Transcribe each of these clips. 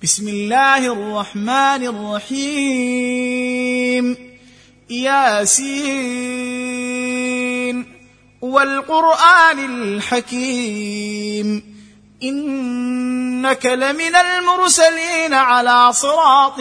بسم الله الرحمن الرحيم ياسين والقرآن الحكيم إنك لمن المرسلين على صراط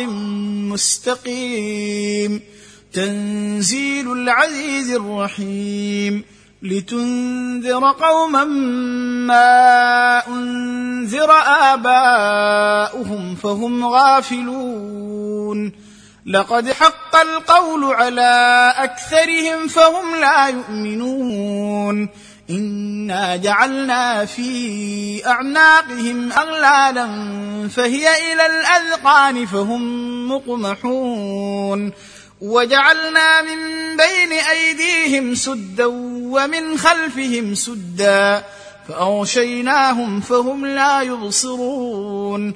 مستقيم تنزيل العزيز الرحيم لتنذر قوما ما أنذر آباؤهم فهم غافلون لقد حق القول على أكثرهم فهم لا يؤمنون إنا جعلنا في أعناقهم أغلالا فهي إلى الأذقان فهم مقمحون وجعلنا من بين أيديهم سدا ومن خلفهم سدا فأغشيناهم فهم لا يبصرون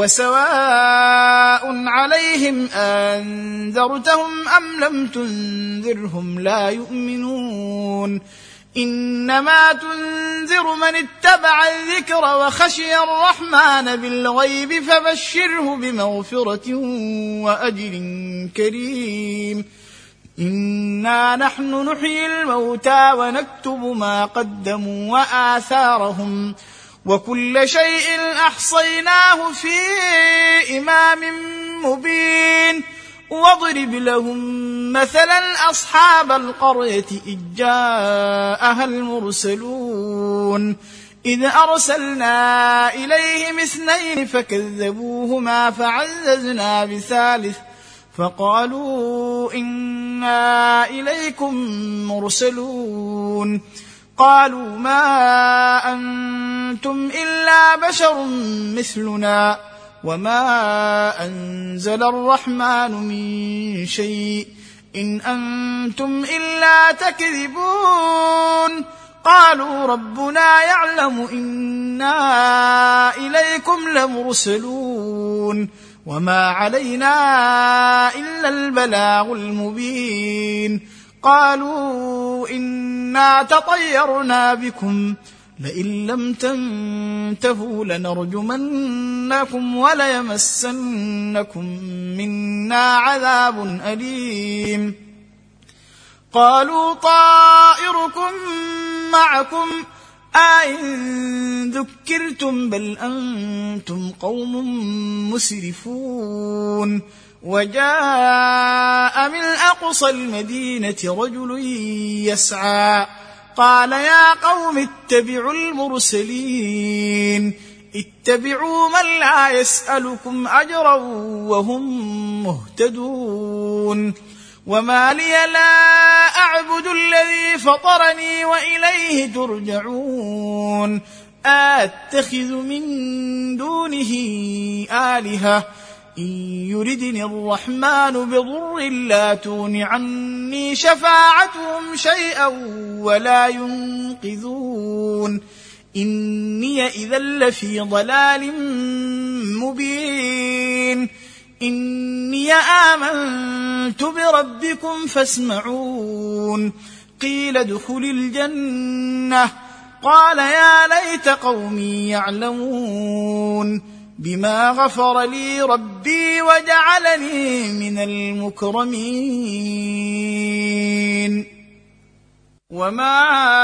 وسواء عليهم أنذرتهم أم لم تنذرهم لا يؤمنون إنما تنذر من اتبع الذكر وخشي الرحمن بالغيب فبشره بمغفرة وأجر كريم إنا نحن نحيي الموتى ونكتب ما قدموا وآثارهم وكل شيء أحصيناه في إمام مبين واضرب لهم مثلا أصحاب القرية إذ جاءها المرسلون إذ أرسلنا إليهم 2 فكذبوهما فعززنا ب3 فقالوا إنا إليكم مرسلون قالوا ما أنتم إلا بشر مثلنا وما أنزل الرحمن من شيء إن أنتم إلا تكذبون قالوا ربنا يعلم إنا إليكم لمرسلون وما علينا إلا البلاغ المبين قالوا إنا تطيرنا بكم لئن لم تنتهوا لنرجمنكم وليمسنكم منا عذاب أليم قالوا طائركم معكم أئن ذكرتم بل أنتم قوم مسرفون وجاء من أقصى المدينة رجل يسعى قال يا قوم اتبعوا المرسلين اتبعوا من لا يسألكم أجرا وهم مهتدون وما لي لا أعبد الذي فطرني وإليه ترجعون أتخذ من دونه آلهة إن يردني الرحمن بضر لا تغن عني شفاعتهم شيئا ولا ينقذون إني إذا لفي ضلال مبين إني آمنت بربكم فاسمعون قيل ادخل الجنة قال يا ليت قومي يعلمون بما غفر لي ربي وجعلني من المكرمين وما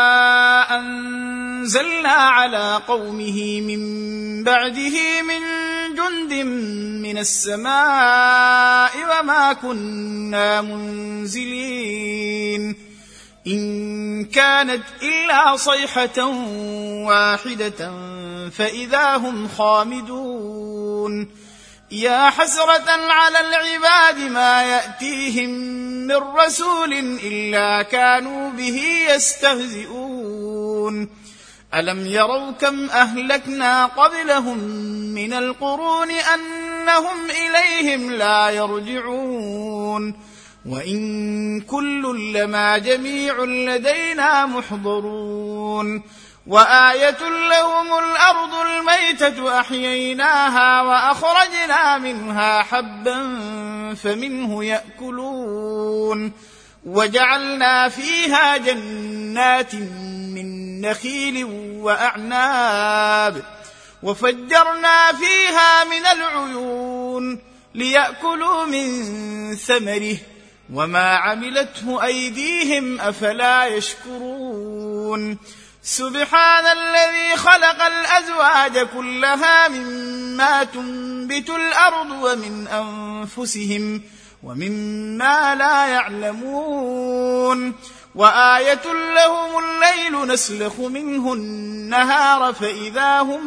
أنزلنا على قومه من بعده من جند من السماء وما كنا منزلين إن كانت إلا صيحة واحدة فإذا هم خامدون يا حسرة على العباد ما يأتيهم من رسول إلا كانوا به يستهزئون ألم يروا كم أهلكنا قبلهم من القرون أنهم إليهم لا يرجعون وإن كل لما جميع لدينا محضرون وآية لهم الأرض الميتة أحييناها وأخرجنا منها حبا فمنه يأكلون وجعلنا فيها جنات من نخيل وأعناب وفجرنا فيها من العيون ليأكلوا من ثمره وما عملته أيديهم أفلا يشكرون سبحان الذي خلق الأزواج كلها مما تنبت الأرض ومن أنفسهم ومما لا يعلمون وآية لهم الليل نسلخ منه النهار فإذا هم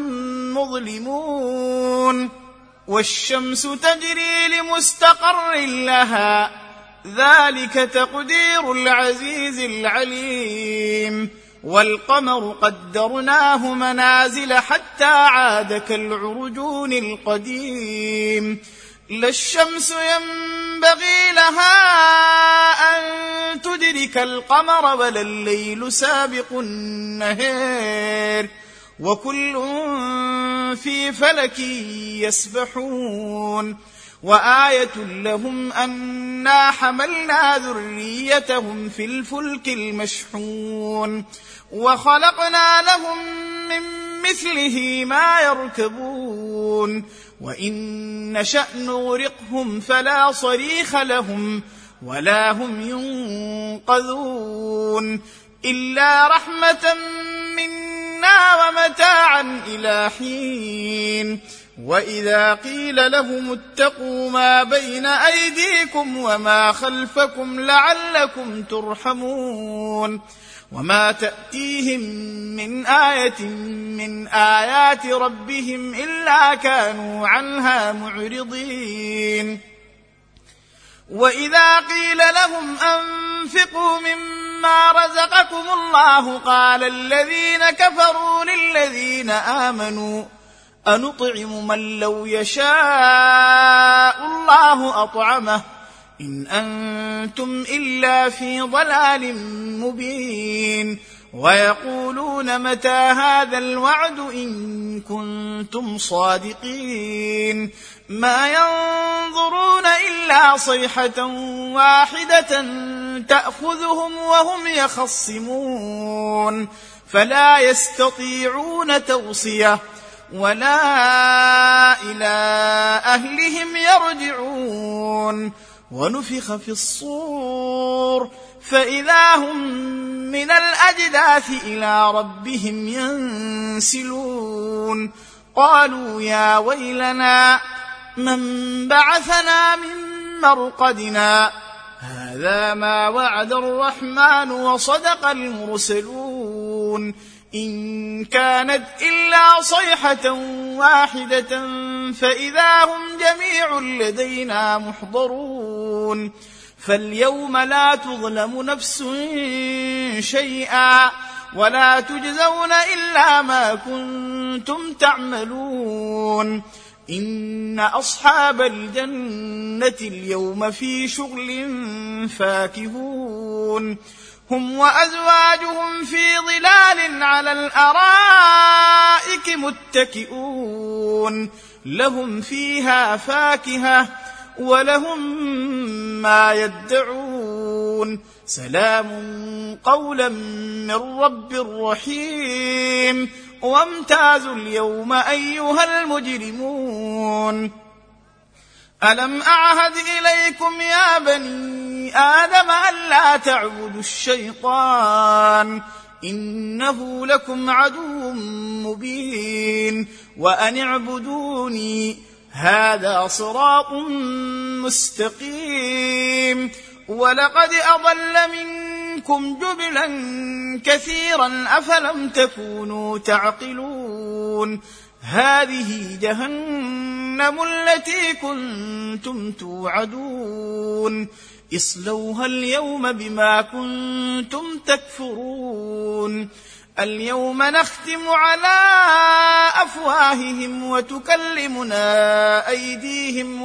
مظلمون والشمس تجري لمستقر لها ذلك تقدير العزيز العليم والقمر قدرناه منازل حتى عاد كالعرجون القديم لا الشمس ينبغي لها أن تدرك القمر ولا الليل سابق النهار وكل في فلك يسبحون وآية لهم أنا حملنا ذريتهم في الفلك المشحون وخلقنا لهم من مثله ما يركبون وإن نشأ نغرقهم فلا صريخ لهم ولا هم ينقذون إلا رحمة منا ومتاعا إلى حين وإذا قيل لهم اتقوا ما بين أيديكم وما خلفكم لعلكم ترحمون وما تأتيهم من آية من آيات ربهم إلا كانوا عنها معرضين وإذا قيل لهم أنفقوا مما رزقكم الله قال الذين كفروا للذين آمنوا أنطعم من لو يشاء الله أطعمه إن أنتم إلا في ضلال مبين ويقولون متى هذا الوعد إن كنتم صادقين ما ينظرون إلا صيحة واحدة تأخذهم وهم يخصمون فلا يستطيعون توصية ولا إلى أهلهم يرجعون ونفخ في الصور فإذا هم من الأجداث إلى ربهم ينسلون قالوا يا ويلنا من بعثنا من مرقدنا هذا ما وعد الرحمن وصدق المرسلون إن كانت إلا صيحة واحدة فإذا هم جميع لدينا محضرون فاليوم لا تظلم نفس شيئا ولا تجزون إلا ما كنتم تعملون إن أصحاب الجنة اليوم في شغل فاكهون هم وأزواجهم في ظلال على الأرائك متكئون لهم فيها فاكهة ولهم ما يدعون سلام قولا من رب رحيم وامتازوا اليوم أيها المجرمون ألم أعهد إليكم يا بني آدم ألا تعبدوا الشيطان إنه لكم عدو مبين وأن اعبدوني هذا صراط مستقيم ولقد أضل منكم جبلا كثيرا أفلم تكونوا تعقلون هذه جهنم التي كنتم توعدون اصلوها اليوم بما كنتم تكفرون اليوم نختم على أفواههم وتكلمنا أيديهم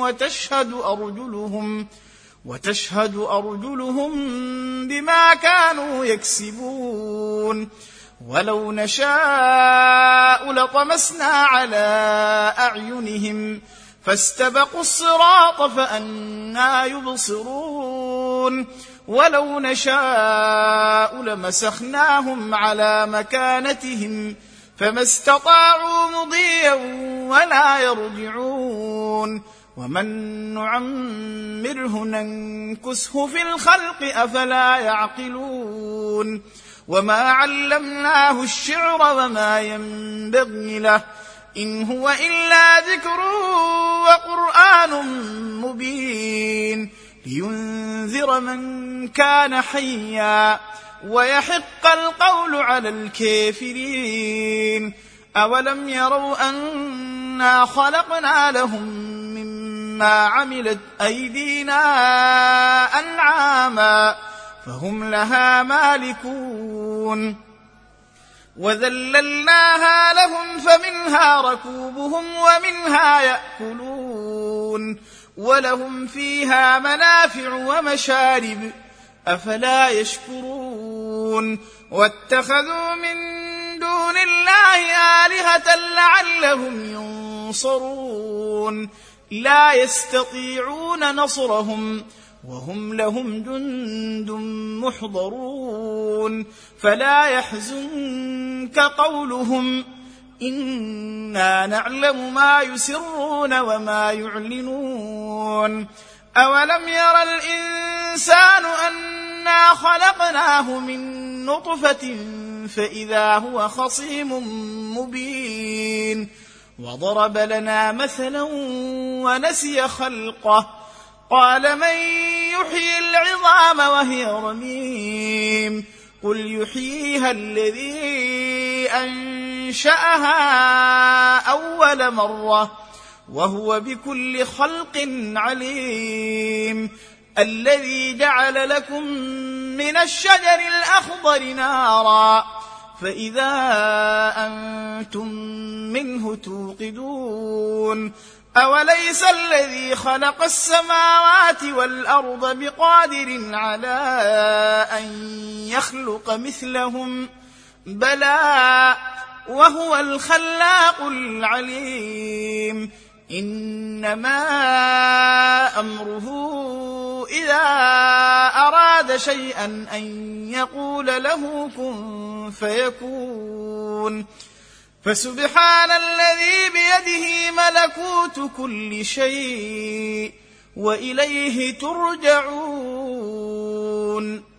وتشهد أرجلهم بما كانوا يكسبون ولو نشاء لطمسنا على أعينهم فاستبقوا الصراط فأنى يبصرون ولو نشاء لمسخناهم على مكانتهم فما استطاعوا مضيا ولا يرجعون ومن نعمره ننكسه في الخلق أفلا يعقلون وما علمناه الشعر وما ينبغي له إن هو إلا ذكر وقرآن مبين لينذر من كان حيا ويحق القول على الكافرين أولم يروا أنا خلقنا لهم مما عملت أيدينا أنعاما فهم لها مالكون وذللناها لهم فمنها ركوبهم ومنها يأكلون ولهم فيها منافع ومشارب أفلا يشكرون واتخذوا من دون الله آلهة لعلهم ينصرون لا يستطيعون نصرهم وهم لهم جند محضرون فلا يحزنك قولهم إنا نعلم ما يسرون وما يعلنون أولم ير الإنسان أنا خلقناه من نطفة فإذا هو خصيم مبين وضرب لنا مثلا ونسي خلقه قال من يحيي العظام وهي رميم قل يحييها الذي أنشأها أول مرة وهو بكل خلق عليم الذي جعل لكم من الشجر الأخضر نارا فإذا أنتم منه توقدون أوليس الذي خلق السماوات والأرض بقادر على أن يخلق مثلهم بلى وهو الخلاق العليم إنما أمره إذا أراد شيئا أن يقول له كن فيكون فسبحان الذي بيده ملكوت كل شيء وإليه ترجعون